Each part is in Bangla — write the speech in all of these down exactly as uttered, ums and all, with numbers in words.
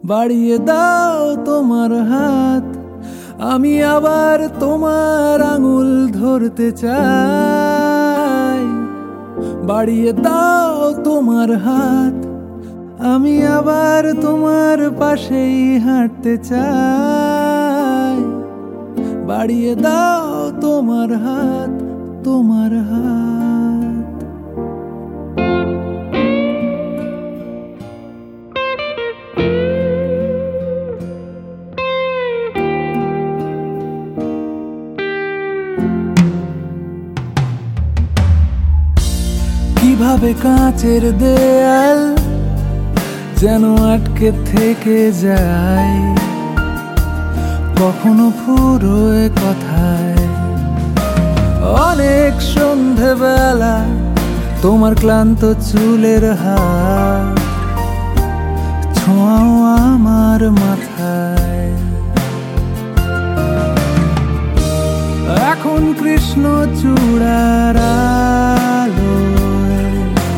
বাড়িয়ে দাও তোমার হাত, আমি আবার তোমার আঙুল ধরতে চাই। বাড়িয়ে দাও তোমার হাত, আমি আবার তোমার পাশেই হাঁটতে চাই। বাড়িয়ে দাও তোমার হাত, তোমার হাত। কিভাবে কাঁচের দেয়াল যেন আটকে থেকে যায়, কখনো ফুরোয় কথায়। অনেক সন্ধেবেলা তোমার ক্লান্ত চুলের হাত ছোঁয়াও আমার মাথায়। এখন কৃষ্ণ চূড়ার আলোয়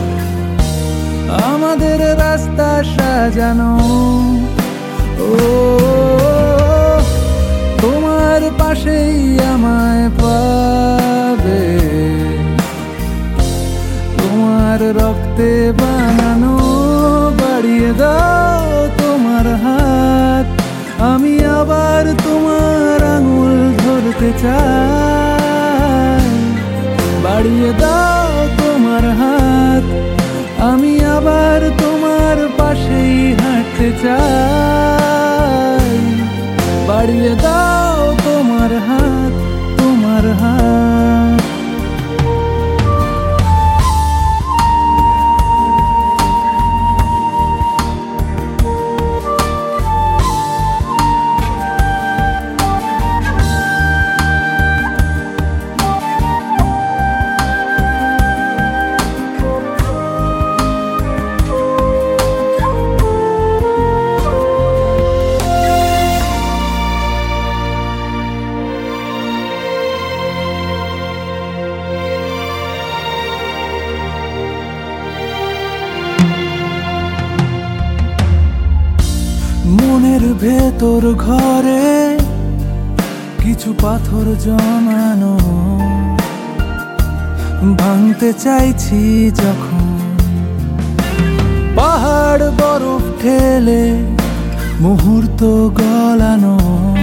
আমাদের রাস্তা সাজানো। ও তোমার পাশেই আমায় পাবে, তোমার রক্তে বানানো। বাড়িয়ে দাও তোমার হাত, আমি আবার তোমার আঙুল ধরতে চাই। বাড়িয়ে দাও তোমার হাত, আমি আবার তোমার পাশেই হাঁটতে চাই। বাড়িয়ে দাও তোমার হাত, তোমার হাত। মনের ভেতর ঘরে কিছু পাথর জমানো, ভাঙতে চাইছি যখন। পাহাড় বরফ ঠেলে মুহূর্ত গলানো,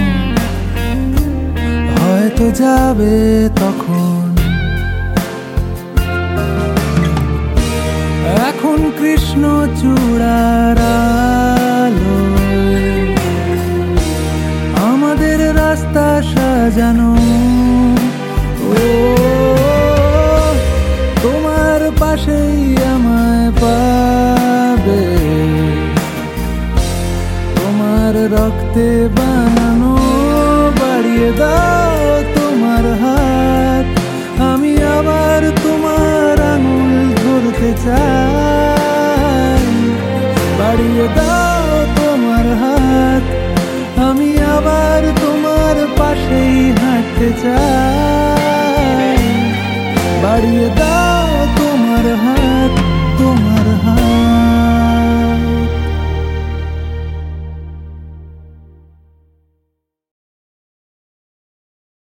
হয়তো যাবে তখন। এখন কৃষ্ণ চূড়ার আলোয় আমাদের রাস্তা সাজানো। ও তোমার পাশেই আমায় পাবে, তোমার রক্তে বানানো। বাড়িয়ে দাও তোমার হাত, আমি আবার তোমার আঙুল ধরতে চাই। বাড়িয়ে দাও তোমার হাত, আমি আবার তোমার পাশেই হাঁটতে চাই। বাড়িয়ে দাও